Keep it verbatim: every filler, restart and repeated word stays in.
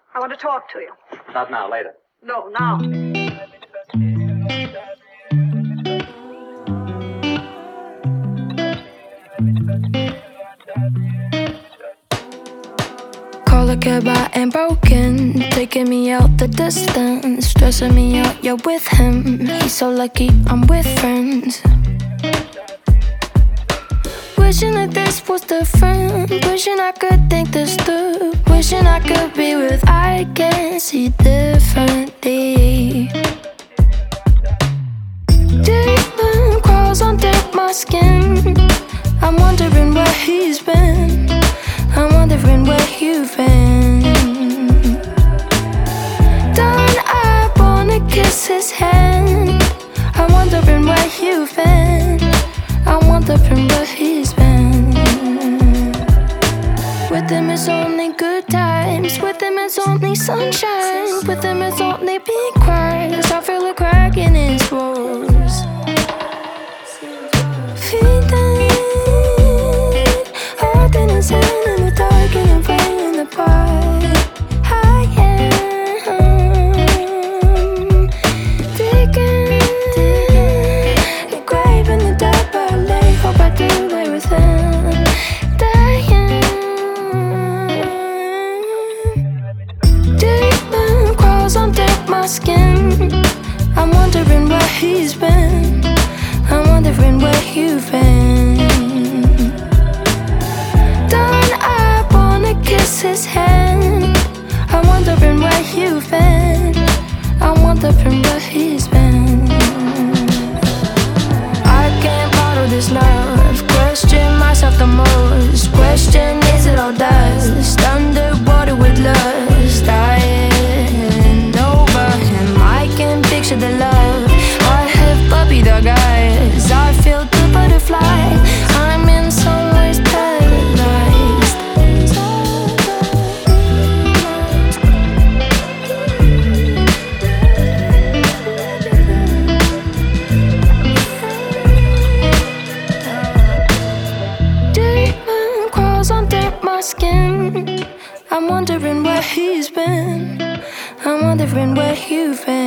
I want to talk to you. Not now, later. No, now. Call a cab, I ain't broken. Taking me out the distance, stressing me out, you're with him. He's so lucky, I'm with friends. Wishing that this was different. Wishing I could think this through. Wishing I could be with I can see differently. Demon crawls under my skin. I'm wondering where he's been. I'm wondering where you've been. Don't I wanna kiss his hand? I'm wondering where you've been. I'm wondering where he's been. With him it's only good times. With him it's only sunshine. With him it's only pink cries. I feel a crack in his walls. Feeling hard in his hand in the dark and I'm playing the part. I am digging a grave in the dark, but I lay, hope I do lay with him. Dying. Demon crawls under my skin. I'm wondering where he's been. I'm wondering where you've been. Don't I wanna kiss his hand? I'm wondering where you've been. I'm wondering where he's been. I can't bottle this love. Question myself the most. Question, is it all dust? Underwater with lust. Dying over him. I can picture the love. I have puppy dog eyes. I feel the butterfly. I'm in some ways paralyzed. Demon crawls under my skin. I'm wondering where he's been. I'm wondering where you've been.